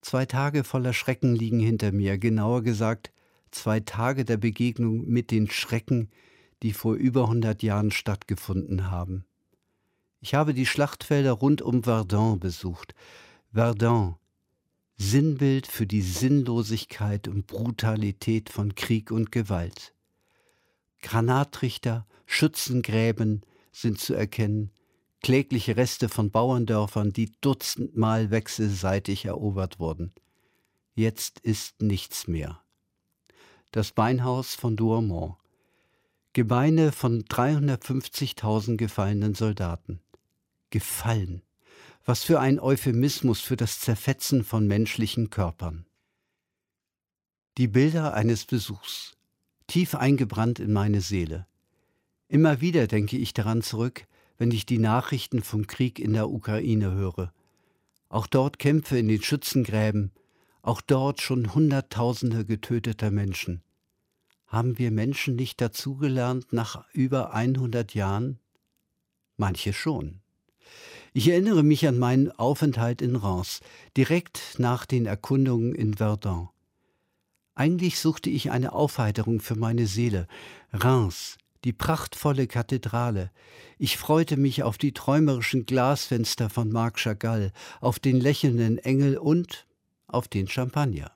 2 Tage voller Schrecken liegen hinter mir, genauer gesagt 2 Tage der Begegnung mit den Schrecken, die vor über 100 Jahren stattgefunden haben. Ich habe die Schlachtfelder rund um Verdun besucht. Verdun, Sinnbild für die Sinnlosigkeit und Brutalität von Krieg und Gewalt. Granattrichter, Schützengräben sind zu erkennen, klägliche Reste von Bauerndörfern, die dutzendmal wechselseitig erobert wurden. Jetzt ist nichts mehr. Das Beinhaus von Douaumont. Gebeine von 350.000 gefallenen Soldaten. Gefallen. Was für ein Euphemismus für das Zerfetzen von menschlichen Körpern. Die Bilder eines Besuchs. Tief eingebrannt in meine Seele. Immer wieder denke ich daran zurück, wenn ich die Nachrichten vom Krieg in der Ukraine höre. Auch dort Kämpfe in den Schützengräben, auch dort schon Hunderttausende getöteter Menschen. Haben wir Menschen nicht dazugelernt nach über 100 Jahren? Manche schon. Ich erinnere mich an meinen Aufenthalt in Reims, direkt nach den Erkundungen in Verdun. Eigentlich suchte ich eine Aufheiterung für meine Seele. Reims, die prachtvolle Kathedrale. Ich freute mich auf die träumerischen Glasfenster von Marc Chagall, auf den lächelnden Engel und auf den Champagner.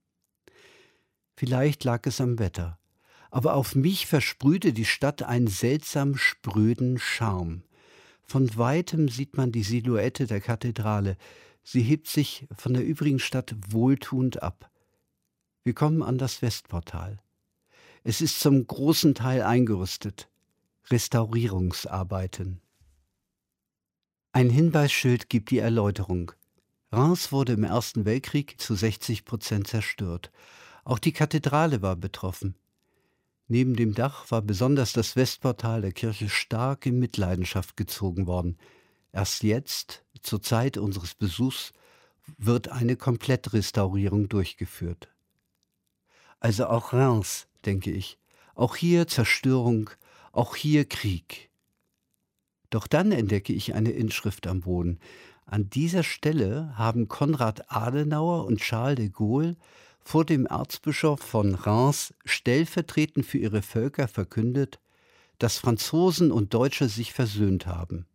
Vielleicht lag es am Wetter, aber auf mich versprühte die Stadt einen seltsam spröden Charme. Von weitem sieht man die Silhouette der Kathedrale. Sie hebt sich von der übrigen Stadt wohltuend ab. Wir kommen an das Westportal. Es ist zum großen Teil eingerüstet. Restaurierungsarbeiten. Ein Hinweisschild gibt die Erläuterung. Reims wurde im Ersten Weltkrieg zu 60% zerstört. Auch die Kathedrale war betroffen. Neben dem Dach war besonders das Westportal der Kirche stark in Mitleidenschaft gezogen worden. Erst jetzt, zur Zeit unseres Besuchs, wird eine Komplettrestaurierung durchgeführt. Also auch Reims, denke ich. Auch hier Zerstörung, auch hier Krieg. Doch dann entdecke ich eine Inschrift am Boden. An dieser Stelle haben Konrad Adenauer und Charles de Gaulle vor dem Erzbischof von Reims stellvertretend für ihre Völker verkündet, dass Franzosen und Deutsche sich versöhnt haben.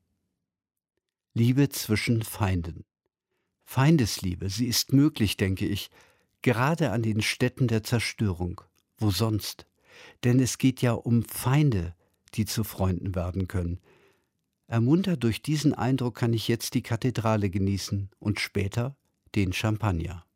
Liebe zwischen Feinden. Feindesliebe, sie ist möglich, denke ich, gerade an den Stätten der Zerstörung. Wo sonst? Denn es geht ja um Feinde, die zu Freunden werden können. Ermuntert durch diesen Eindruck kann ich jetzt die Kathedrale genießen und später den Champagner.